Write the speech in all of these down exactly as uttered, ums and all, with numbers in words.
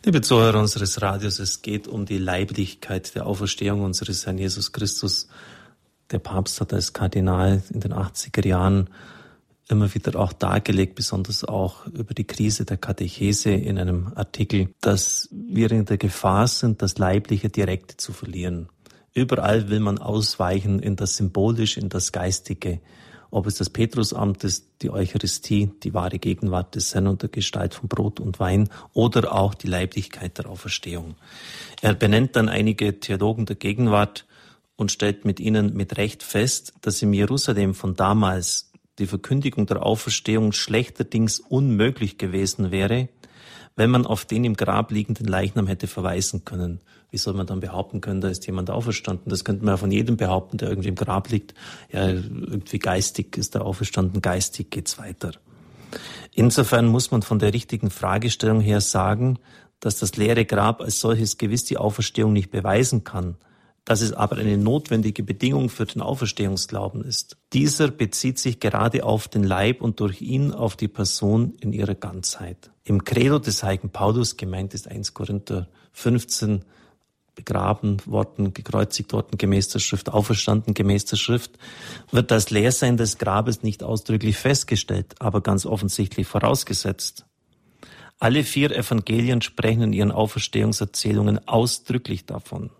Liebe Zuhörer unseres Radios, es geht um die Leiblichkeit der Auferstehung unseres Herrn Jesus Christus. Der Papst hat als Kardinal in den achtziger Jahren immer wieder auch dargelegt, besonders auch über die Krise der Katechese in einem Artikel, dass wir in der Gefahr sind, das Leibliche Direkte zu verlieren. Überall will man ausweichen in das Symbolische, in das Geistige. Ob es das Petrusamt ist, die Eucharistie, die wahre Gegenwart des Herrn unter Gestalt von Brot und Wein oder auch die Leiblichkeit der Auferstehung. Er benennt dann einige Theologen der Gegenwart und stellt mit ihnen mit Recht fest, dass im Jerusalem von damals die Verkündigung der Auferstehung schlechterdings unmöglich gewesen wäre, wenn man auf den im Grab liegenden Leichnam hätte verweisen können. Wie soll man dann behaupten können, da ist jemand auferstanden? Das könnte man ja von jedem behaupten, der irgendwie im Grab liegt. Ja, irgendwie geistig ist er auferstanden, geistig geht's weiter. Insofern muss man von der richtigen Fragestellung her sagen, dass das leere Grab als solches gewiss die Auferstehung nicht beweisen kann, dass es aber eine notwendige Bedingung für den Auferstehungsglauben ist. Dieser bezieht sich gerade auf den Leib und durch ihn auf die Person in ihrer Ganzheit. Im Credo des heiligen Paulus, gemeint ist erster Korinther fünfzehn, begraben worden, gekreuzigt worden gemäß der Schrift, auferstanden gemäß der Schrift, wird das Leersein des Grabes nicht ausdrücklich festgestellt, aber ganz offensichtlich vorausgesetzt. Alle vier Evangelien sprechen in ihren Auferstehungserzählungen ausdrücklich davon.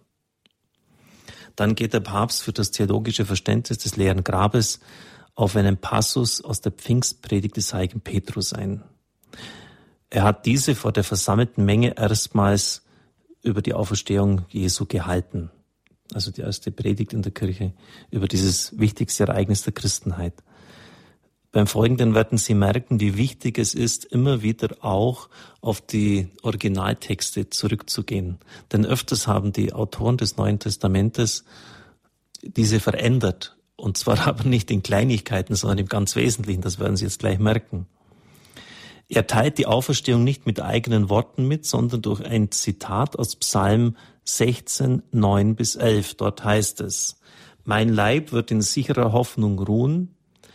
Dann geht der Papst für das theologische Verständnis des leeren Grabes auf einen Passus aus der Pfingstpredigt des heiligen Petrus ein. Er hat diese vor der versammelten Menge erstmals über die Auferstehung Jesu gehalten. Also die erste Predigt in der Kirche über dieses wichtigste Ereignis der Christenheit. Beim Folgenden werden Sie merken, wie wichtig es ist, immer wieder auch auf die Originaltexte zurückzugehen. Denn öfters haben die Autoren des Neuen Testamentes diese verändert. Und zwar aber nicht in Kleinigkeiten, sondern im ganz Wesentlichen. Das werden Sie jetzt gleich merken. Er teilt die Auferstehung nicht mit eigenen Worten mit, sondern durch ein Zitat aus Psalm sechzehn, neun bis elf. Dort heißt es: Mein Leib wird in sicherer Hoffnung ruhen,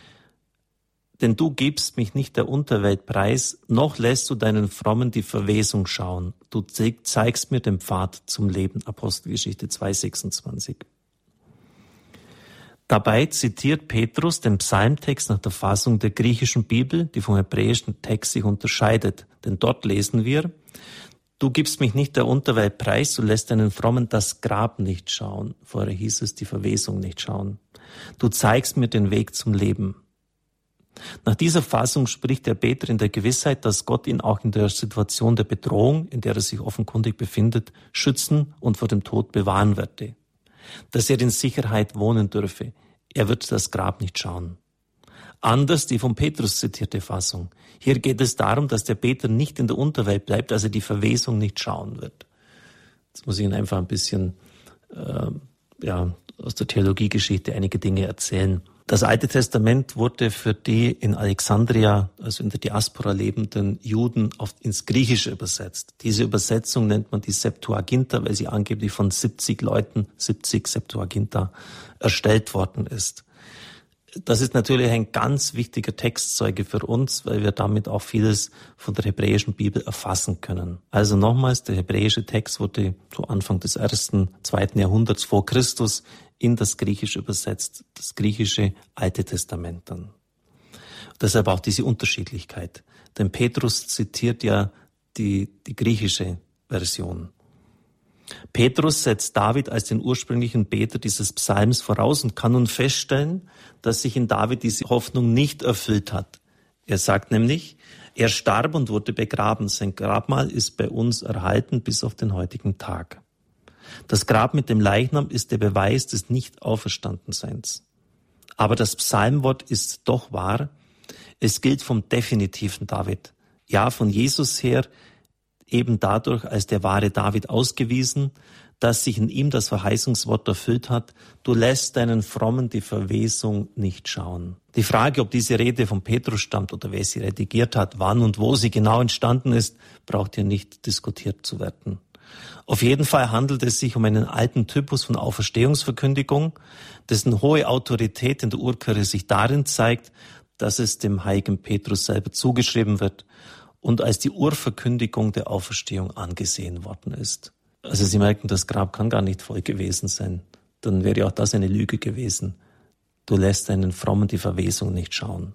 denn du gibst mich nicht der Unterwelt preis, noch lässt du deinen Frommen die Verwesung schauen. Du zeigst mir den Pfad zum Leben. Apostelgeschichte zwei, sechsundzwanzig. Dabei zitiert Petrus den Psalmtext nach der Fassung der griechischen Bibel, die vom hebräischen Text sich unterscheidet. Denn dort lesen wir: Du gibst mich nicht der Unterwelt preis, du lässt deinen Frommen das Grab nicht schauen. Vorher hieß es, die Verwesung nicht schauen. Du zeigst mir den Weg zum Leben. Nach dieser Fassung spricht der Beter in der Gewissheit, dass Gott ihn auch in der Situation der Bedrohung, in der er sich offenkundig befindet, schützen und vor dem Tod bewahren werde. Dass er in Sicherheit wohnen dürfe. Er wird das Grab nicht schauen. Anders die von Petrus zitierte Fassung. Hier geht es darum, dass der Beter nicht in der Unterwelt bleibt, dass er die Verwesung nicht schauen wird. Jetzt muss ich Ihnen einfach ein bisschen äh, ja, aus der Theologiegeschichte einige Dinge erzählen. Das Alte Testament wurde für die in Alexandria, also in der Diaspora lebenden Juden, auf, ins Griechische übersetzt. Diese Übersetzung nennt man die Septuaginta, weil sie angeblich von siebzig Leuten, siebzig Septuaginta, erstellt worden ist. Das ist natürlich ein ganz wichtiger Textzeuge für uns, weil wir damit auch vieles von der hebräischen Bibel erfassen können. Also nochmals, der hebräische Text wurde zu Anfang des ersten, zweiten Jahrhunderts vor Christus in das Griechische übersetzt, das griechische Alte Testament dann. Deshalb auch diese Unterschiedlichkeit. Denn Petrus zitiert ja die, die griechische Version. Petrus setzt David als den ursprünglichen Beter dieses Psalms voraus und kann nun feststellen, dass sich in David diese Hoffnung nicht erfüllt hat. Er sagt nämlich, er starb und wurde begraben. Sein Grabmal ist bei uns erhalten bis auf den heutigen Tag. Das Grab mit dem Leichnam ist der Beweis des Nicht-Auferstandenseins. Aber das Psalmwort ist doch wahr. Es gilt vom definitiven David. Ja, von Jesus her eben dadurch als der wahre David ausgewiesen, dass sich in ihm das Verheißungswort erfüllt hat: Du lässt deinen Frommen die Verwesung nicht schauen. Die Frage, ob diese Rede von Petrus stammt oder wer sie redigiert hat, wann und wo sie genau entstanden ist, braucht hier nicht diskutiert zu werden. Auf jeden Fall handelt es sich um einen alten Typus von Auferstehungsverkündigung, dessen hohe Autorität in der Urkirche sich darin zeigt, dass es dem heiligen Petrus selber zugeschrieben wird und als die Urverkündigung der Auferstehung angesehen worden ist. Also Sie merken, das Grab kann gar nicht voll gewesen sein. Dann wäre auch das eine Lüge gewesen. Du lässt einen Frommen die Verwesung nicht schauen.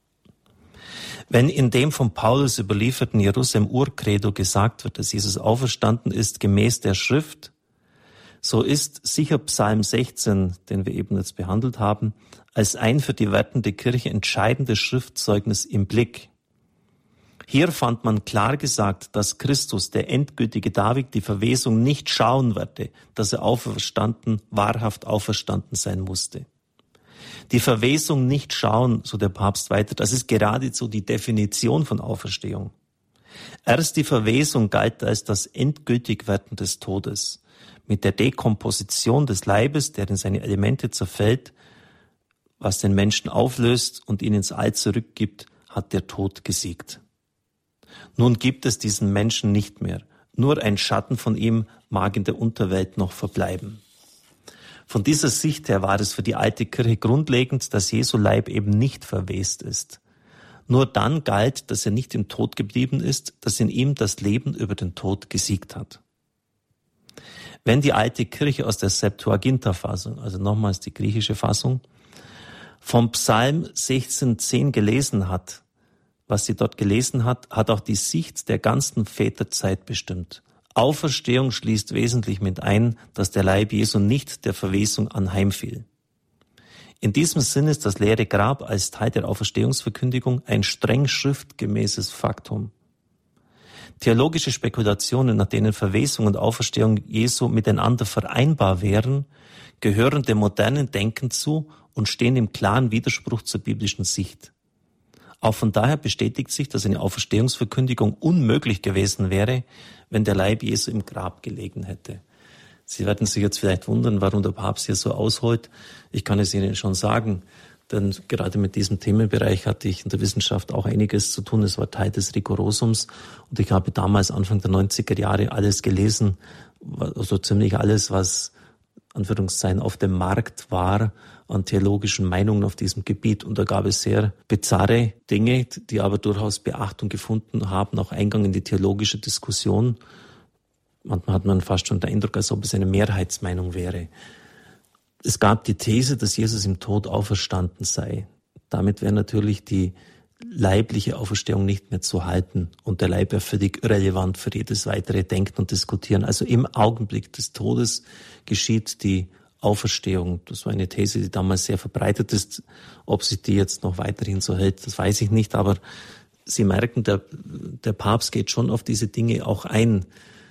Wenn in dem von Paulus überlieferten Jerusalem-Urcredo gesagt wird, dass Jesus auferstanden ist gemäß der Schrift, so ist sicher Psalm sechzehn, den wir eben jetzt behandelt haben, als ein für die wertende Kirche entscheidendes Schriftzeugnis im Blick. Hier fand man klar gesagt, dass Christus, der endgültige David, die Verwesung nicht schauen werde, dass er auferstanden, wahrhaft auferstanden sein musste. Die Verwesung nicht schauen, so der Papst weiter, das ist geradezu die Definition von Auferstehung. Erst die Verwesung galt als das Endgültigwerden des Todes. Mit der Dekomposition des Leibes, der in seine Elemente zerfällt, was den Menschen auflöst und ihn ins All zurückgibt, hat der Tod gesiegt. Nun gibt es diesen Menschen nicht mehr. Nur ein Schatten von ihm mag in der Unterwelt noch verbleiben. Von dieser Sicht her war es für die alte Kirche grundlegend, dass Jesu Leib eben nicht verwest ist. Nur dann galt, dass er nicht im Tod geblieben ist, dass in ihm das Leben über den Tod gesiegt hat. Wenn die alte Kirche aus der Septuaginta-Fassung, also nochmals die griechische Fassung, vom Psalm sechzehn zehn gelesen hat, was sie dort gelesen hat, hat auch die Sicht der ganzen Väterzeit bestimmt. Auferstehung schließt wesentlich mit ein, dass der Leib Jesu nicht der Verwesung anheimfiel. In diesem Sinn ist das leere Grab als Teil der Auferstehungsverkündigung ein streng schriftgemäßes Faktum. Theologische Spekulationen, nach denen Verwesung und Auferstehung Jesu miteinander vereinbar wären, gehören dem modernen Denken zu und stehen im klaren Widerspruch zur biblischen Sicht. Auch von daher bestätigt sich, dass eine Auferstehungsverkündigung unmöglich gewesen wäre, wenn der Leib Jesu im Grab gelegen hätte. Sie werden sich jetzt vielleicht wundern, warum der Papst hier so ausholt. Ich kann es Ihnen schon sagen, denn gerade mit diesem Themenbereich hatte ich in der Wissenschaft auch einiges zu tun. Es war Teil des Rigorosums und ich habe damals Anfang der neunziger Jahre alles gelesen, also ziemlich alles, was Anführungszeichen auf dem Markt war an theologischen Meinungen auf diesem Gebiet. Und da gab es sehr bizarre Dinge, die aber durchaus Beachtung gefunden haben, auch Eingang in die theologische Diskussion. Manchmal hat man fast schon den Eindruck, als ob es eine Mehrheitsmeinung wäre. Es gab die These, dass Jesus im Tod auferstanden sei. Damit wäre natürlich die leibliche Auferstehung nicht mehr zu halten und der Leib wäre völlig irrelevant für jedes weitere Denken und Diskutieren. Also im Augenblick des Todes geschieht die Auferstehung. Das war eine These, die damals sehr verbreitet ist. Ob sich die jetzt noch weiterhin so hält, das weiß ich nicht. Aber Sie merken, der, der Papst geht schon auf diese Dinge auch ein.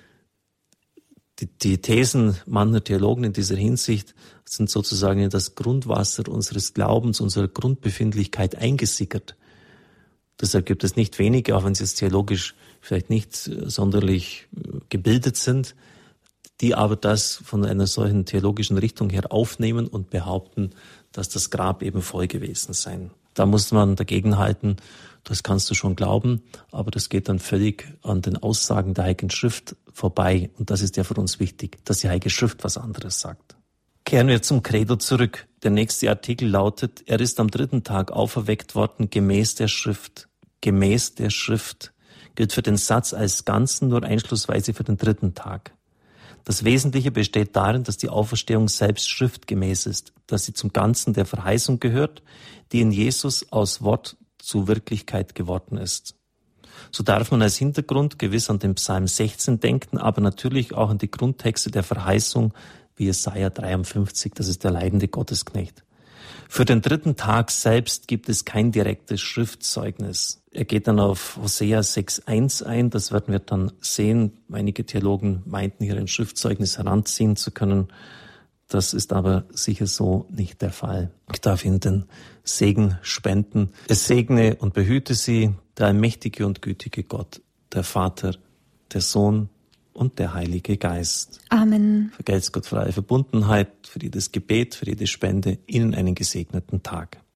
Die, die Thesen mancher Theologen in dieser Hinsicht sind sozusagen in das Grundwasser unseres Glaubens, unserer Grundbefindlichkeit eingesickert. Deshalb gibt es nicht wenige, auch wenn sie jetzt theologisch vielleicht nicht sonderlich gebildet sind, die aber das von einer solchen theologischen Richtung her aufnehmen und behaupten, dass das Grab eben voll gewesen sei. Da muss man dagegen halten, das kannst du schon glauben, aber das geht dann völlig an den Aussagen der Heiligen Schrift vorbei. Und das ist ja für uns wichtig, dass die Heilige Schrift was anderes sagt. Kehren wir zum Credo zurück. Der nächste Artikel lautet, er ist am dritten Tag auferweckt worden, gemäß der Schrift. Gemäß der Schrift gilt für den Satz als Ganzen, nur einschlussweise für den dritten Tag. Das Wesentliche besteht darin, dass die Auferstehung selbst schriftgemäß ist, dass sie zum Ganzen der Verheißung gehört, die in Jesus aus Wort zu Wirklichkeit geworden ist. So darf man als Hintergrund gewiss an den Psalm sechzehn denken, aber natürlich auch an die Grundtexte der Verheißung, wie Jesaja dreiundfünfzig, das ist der leidende Gottesknecht. Für den dritten Tag selbst gibt es kein direktes Schriftzeugnis. Er geht dann auf Hosea sechs eins ein, das werden wir dann sehen. Einige Theologen meinten, hier ein Schriftzeugnis heranziehen zu können. Das ist aber sicher so nicht der Fall. Ich darf Ihnen den Segen spenden. Es segne und behüte Sie, der allmächtige und gütige Gott, der Vater, der Sohn und der Heilige Geist. Amen. Vergelt's Gott für alle Verbundenheit, für jedes Gebet, für jede Spende. Ihnen einen gesegneten Tag.